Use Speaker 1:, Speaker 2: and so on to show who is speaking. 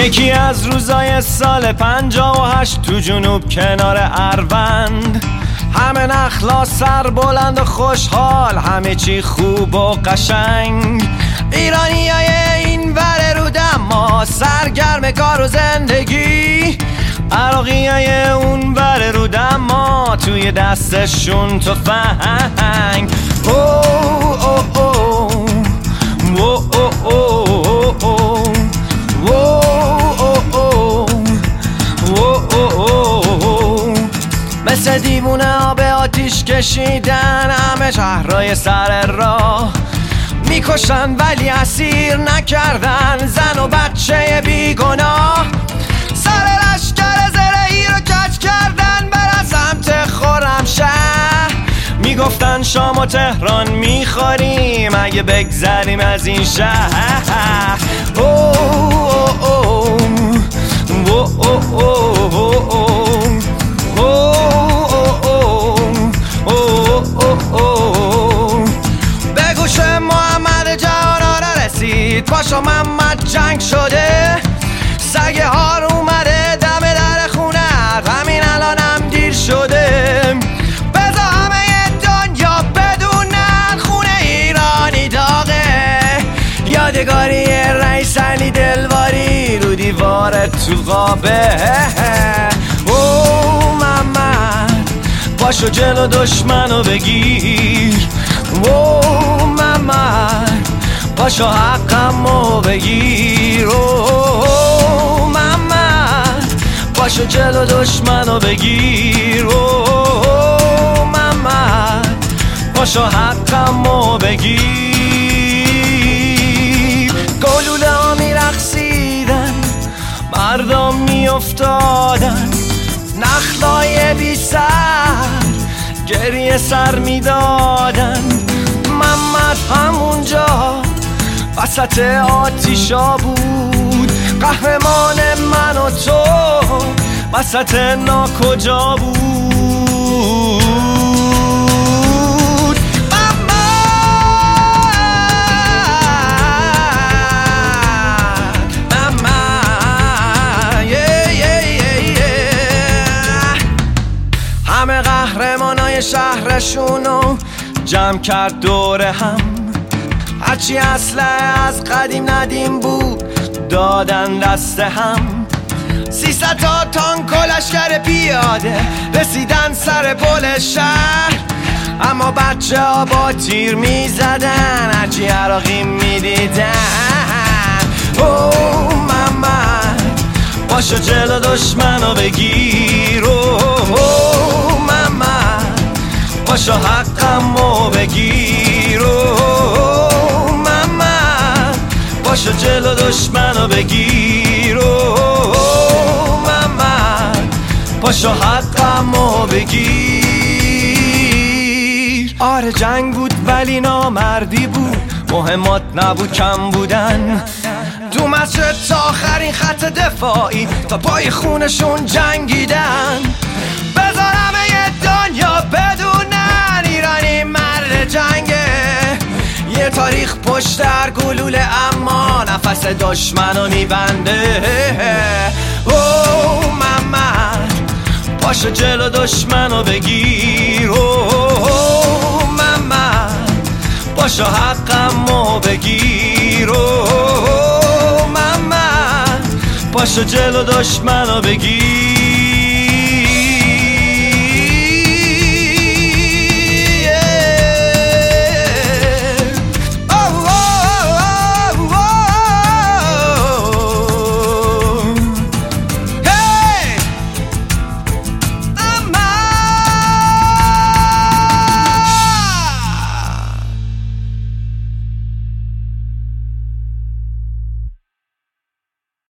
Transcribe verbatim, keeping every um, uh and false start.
Speaker 1: یکی از روزای سال پنجاه و هشت تو جنوب کنار اروند، همه نخلا سر بلند و خوشحال، همه چی خوب و قشنگ. ایرانیای این ور رو دما سرگرم کار و زندگی، عراقیای اون ور رو دما توی دستشون تفنگ. او او او او او او مثل دیوونه آب آتیش کشیدن همه شهرهای سر راه، میکشن ولی اسیر نکردن زن و بچه بیگناه. سر لشکر زرهی رو کج کردن برن سمت خرمشهر، میگفتن شام و تهران میخوریم اگه بگذریم از این شهر. او او او او او او به گوش محمد جهانا رسید پاشا محمد جنگ شده، سگ هار اومده دم در خونه، همین الانم دیر شده. بذار همه دنیا بدونن خونه ایرانی داغه، یادگاری رئیس علی دلواری رو دیوار تو قابه. او محمد پاشو جلو دشمنو بگیر، او محمد پاشو حقمو بگیر. او محمد پاشو جلو دشمنو بگیر، او محمد پاشو حقمو بگیر. گلوله ها میرقصیدن مردم میافتادن، نخلای بی سر گریه سر میدادن. محمد همونجا وسط آتیشا بود، قهرمان من و تو وسط ناکجا بود. همه قهرمانای شهرشونو جمع کرد دور هم، هرچی اسلحه از قدیم ندیم بود دادن دست هم. سیصد تا تانک و لشکر پیاده رسیدن سر پل شهر، اما بچه ها با تیر می-زدن هرچی عراقی می-دیدن. او محمد پاشو جلو دشمنو بگیر، او محمد پاشو حقمو بگیر. او محمد پاشو جلو دشمنو بگیر، او محمد پاشو حقمو بگیر. آره جنگ بود ولی نامردی بود، مهمات نبود کم بودن. تو مسجد تا آخرین خط دفاعی تا پای خونشون جنگیدن. بذار همه دنیا بدونن ایرانی مرد جنگه، یه تاریخ پشت هر گلوله اما نفس دشمنو میبنده. او محمد پاشو جلو دشمنو بگیر، او محمد پاشو حقمو بگیر. او محمد پاشو جلو دشمنو بگیر.